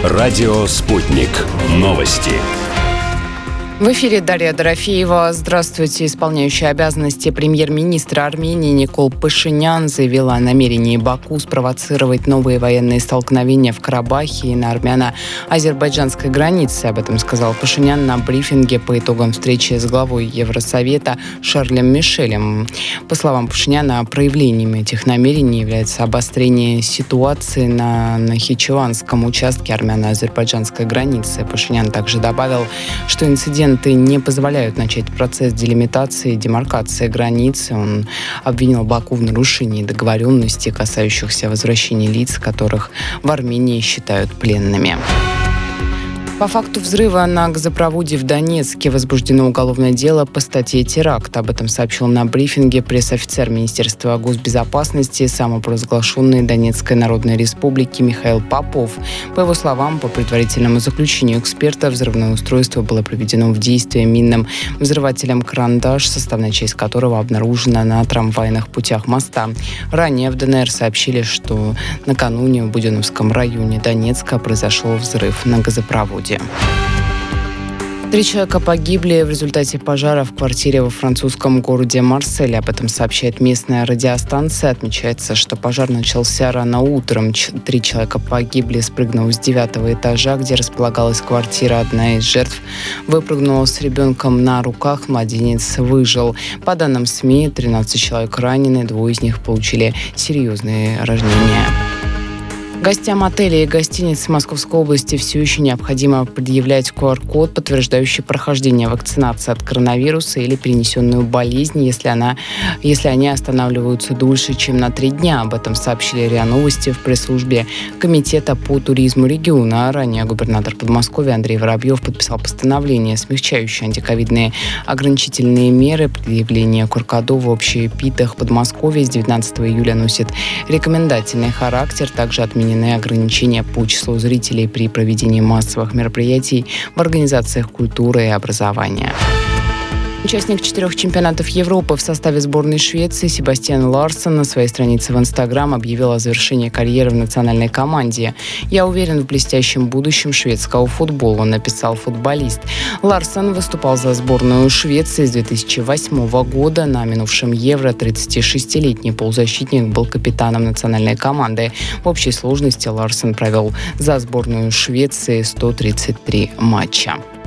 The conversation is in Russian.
Радио «Спутник». Новости. В эфире Дарья Дорофеева. Здравствуйте. Исполняющая обязанности премьер-министра Армении Никол Пашинян заявила о намерении Баку спровоцировать новые военные столкновения в Карабахе и на армяно-азербайджанской границе. Об этом сказал Пашинян на брифинге по итогам встречи с главой Евросовета Шарлем Мишелем. По словам Пашиняна, проявлением этих намерений является обострение ситуации на Нахичеванском участке армяно-азербайджанской границы. Пашинян также добавил, что инцидент не позволяют начать процесс делимитации и демаркации границы. Он обвинил Баку в нарушении договоренностей, касающихся возвращения лиц, которых в Армении считают пленными. По факту взрыва на газопроводе в Донецке возбуждено уголовное дело по статье «Теракт». Об этом сообщил на брифинге пресс-офицер Министерства госбезопасности самопровозглашенной Донецкой Народной Республики Михаил Попов. По его словам, по предварительному заключению эксперта, взрывное устройство было приведено в действие минным взрывателем «Карандаш», составная часть которого обнаружена на трамвайных путях моста. Ранее в ДНР сообщили, что накануне в Буденновском районе Донецка произошел взрыв на газопроводе. 3 человека погибли в результате пожара в квартире во французском городе Марсель. Об этом сообщает местная радиостанция. Отмечается, что пожар начался рано утром. 3 человека погибли, спрыгнув с 9-го этажа, где располагалась квартира. Одна из жертв выпрыгнула с ребенком на руках. Младенец выжил. По данным СМИ, 13 человек ранены, 2 из них получили серьезные ранения. Гостям отелей и гостиниц Московской области все еще необходимо предъявлять QR-код, подтверждающий прохождение вакцинации от коронавируса или перенесенную болезнь, если они останавливаются дольше, чем на 3 дня. Об этом сообщили РИА Новости в пресс-службе Комитета по туризму региона. Ранее губернатор Подмосковья Андрей Воробьев подписал постановление, смягчающее антиковидные ограничительные меры. Предъявление QR-кодов в общепитах Подмосковья с 19 июля носит рекомендательный характер. Также отменены ограничения по числу зрителей при проведении массовых мероприятий в организациях культуры и образования. Участник 4 чемпионатов Европы в составе сборной Швеции Себастьян Ларсен на своей странице в Инстаграм объявил о завершении карьеры в национальной команде. «Я уверен в блестящем будущем шведского футбола», написал футболист. Ларсен выступал за сборную Швеции с 2008 года. На минувшем Евро 36-летний полузащитник был капитаном национальной команды. В общей сложности Ларсен провел за сборную Швеции 133 матча.